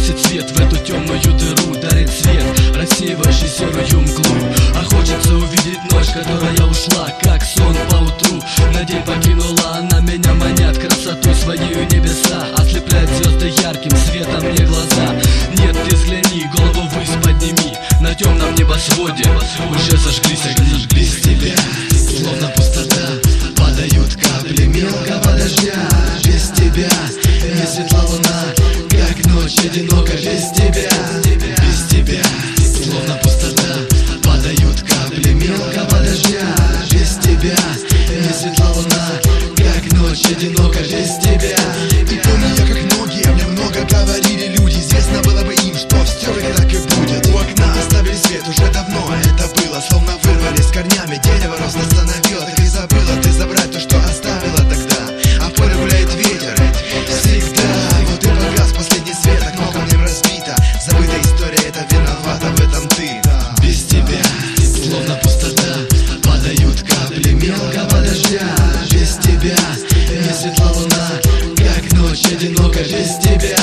вносит свет в эту темную дыру, дарит свет, рассеивающий серую мглу. А хочется увидеть ночь, которая ушла, как сон поутру. На день покинула она меня, манят красоту свою небеса, ослепляет звезды ярким светом мне глаза. Нет, ты взгляни, голову ввысь подними, на темном небосводе уже зажглись огни. Без тебя, словно пустота, падают капли мелкого дождя. Без тебя не светла луна, как ночь одинока. Без тебя, без тебя, словно пустота, падают капли мелкого дождя. Без тебя не светла луна, как ночь одинока. Без тебя. И помню я, как многие мне много говорили люди, известно было бы им, что все так и будет. У окна оставили свет, уже давно это было, словно вырвали с корнями, дерево рост остановило. Так и забыла ты забрать то, что оставила тогда, а в поле гуляет ветер всегда. Вот и погас последний свет, окно камнем разбито, забытая история, это виновата в этом ты. Без тебя, словно пустота, падают капли мелкого дождя. Без тебя не светла луна, как ночь одинока. Без тебя.